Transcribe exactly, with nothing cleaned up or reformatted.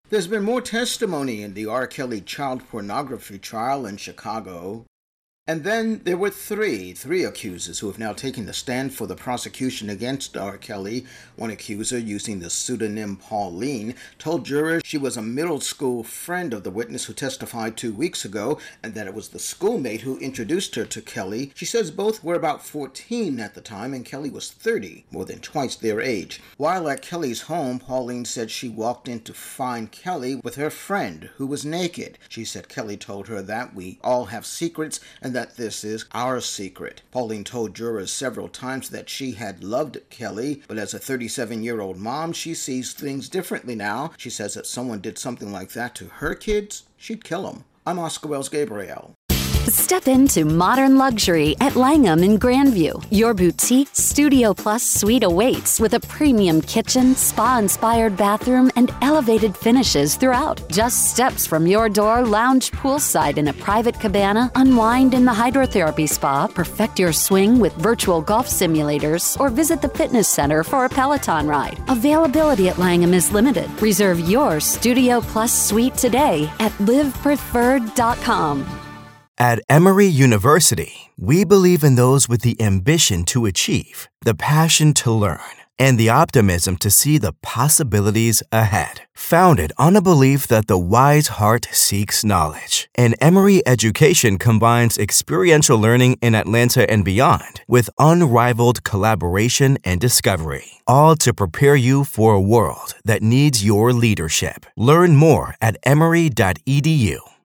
There's been more testimony in the R. Kelly child pornography trial in Chicago. And then there were three, three accusers who have now taken the stand for the prosecution against R. Kelly. One accuser, using the pseudonym Pauline, told jurors she was a middle school friend of the witness who testified two weeks ago, and that it was the schoolmate who introduced her to Kelly. She says both were about fourteen at the time, and Kelly was thirty, more than twice their age. While at Kelly's home, Pauline said she walked in to find Kelly with her friend, who was naked. She said Kelly told her that we all have secrets, and that this is our secret. Pauline told jurors several times that she had loved Kelly, but as a thirty-seven-year-old mom, she sees things differently now. She says if someone did something like that to her kids, she'd kill them. I'm Oscar Wells Gabriel. Step into modern luxury at Langham in Grandview. Your boutique Studio Plus suite awaits with a premium kitchen, spa-inspired bathroom, and elevated finishes throughout. Just steps from your door, lounge poolside in a private cabana, unwind in the hydrotherapy spa, perfect your swing with virtual golf simulators, or visit the fitness center for a Peloton ride. Availability at Langham is limited. Reserve your Studio Plus suite today at live preferred dot com. At Emory University, we believe in those with the ambition to achieve, the passion to learn, and the optimism to see the possibilities ahead. Founded on a belief that the wise heart seeks knowledge, and Emory education combines experiential learning in Atlanta and beyond with unrivaled collaboration and discovery, all to prepare you for a world that needs your leadership. Learn more at emory dot e d u.